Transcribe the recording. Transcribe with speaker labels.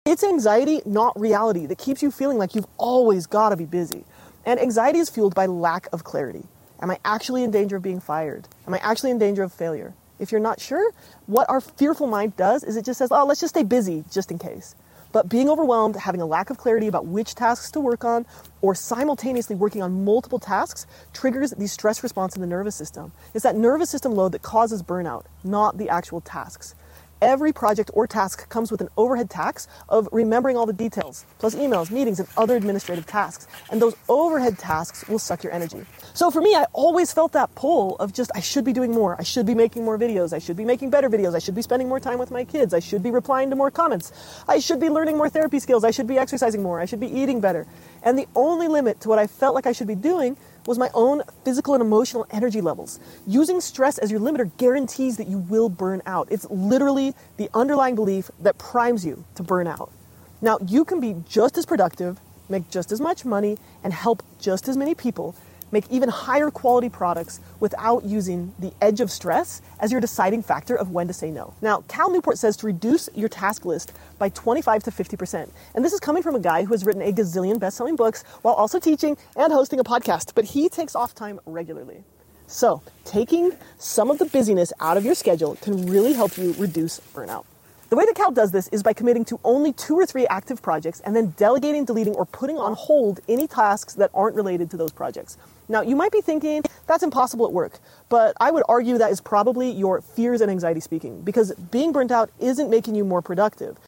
Speaker 1: It's anxiety, not reality, that keeps you feeling like you've always got to be busy. And anxiety is fueled by lack of clarity. Am I actually in danger of being fired? Am I actually in danger of failure? If you're not sure, what our fearful mind does is it just says, oh, let's just stay busy just in case. But being overwhelmed, having a lack of clarity about which tasks to work on, or simultaneously working on multiple tasks triggers the stress response in the nervous system. It's that nervous system load that causes burnout, not the actual tasks. Every project or task comes with an overhead tax of remembering all the details, plus emails, meetings, and other administrative tasks. And those overhead tasks will suck your energy. So for me, I always felt that pull of just, I should be doing more. I should be making more videos. I should be making better videos. I should be spending more time with my kids. I should be replying to more comments. I should be learning more therapy skills. I should be exercising more. I should be eating better. And the only limit to what I felt like I should be doing was my own physical and emotional energy levels. Using stress as your limiter guarantees that you will burn out. It's literally the underlying belief that primes you to burn out. Now, you can be just as productive, make just as much money, and help just as many people, make even higher quality products without using the edge of stress as your deciding factor of when to say no. Now, Cal Newport says to reduce your task list by 25 to 50%. And this is coming from a guy who has written a gazillion best-selling books while also teaching and hosting a podcast, but he takes off time regularly. So, taking some of the busyness out of your schedule can really help you reduce burnout. The way that Cal does this is by committing to only 2 or 3 active projects and then delegating, deleting, or putting on hold any tasks that aren't related to those projects. Now, you might be thinking, that's impossible at work, but I would argue that is probably your fears and anxiety speaking, because being burnt out isn't making you more productive.